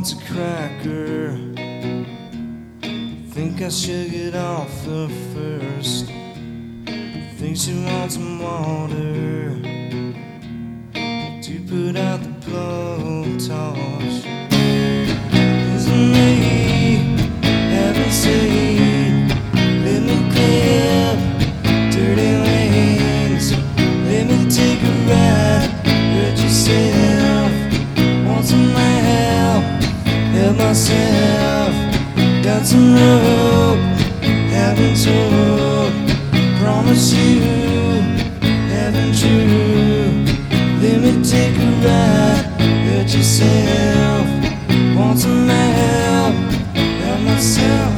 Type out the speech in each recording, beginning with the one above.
wants a cracker. Think I should get off her first. Think she wants some water to put out the blowtorch. Isn't me having said, let me clip dirty wings, let me take a ride. Hurt yourself, want some help, help myself. Got some rope, haven't told. Promise you, haven't true. Let me take a ride, hurt yourself. Want some help, help myself.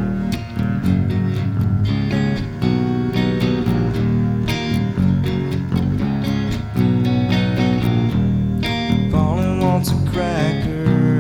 Pauline wants a cracker.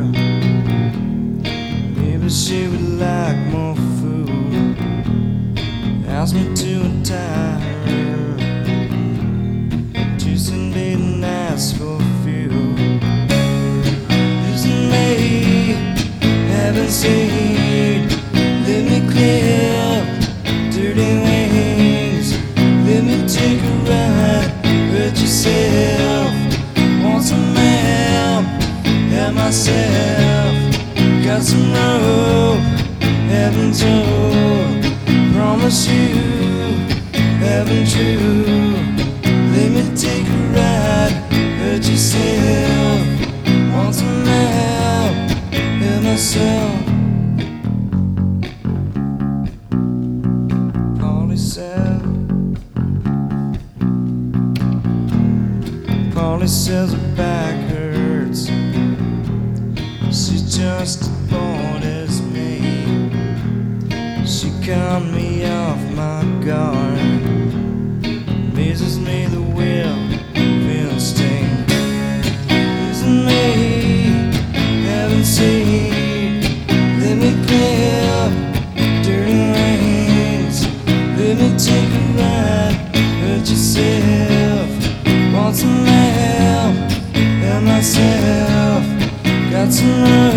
Maybe she would like more food. Ask me to untie her. Juice and bait and ask for fuel. Isn't me having said, let me clip dirty wings, let me take a ride. Hurt yourself, want some help, help myself. Got some rope, haven't told. Promise you, haven't true. Let me take a ride, hurt yourself. Want some help, help myself. Polly says her back hurts. She's just as bored as me. She caught me off my guard. Amazes me the will of instinct. Isn't me having seen? Let me clip dirty wings. Let me take a ride, hurt yourself. Want some help, help myself. Got some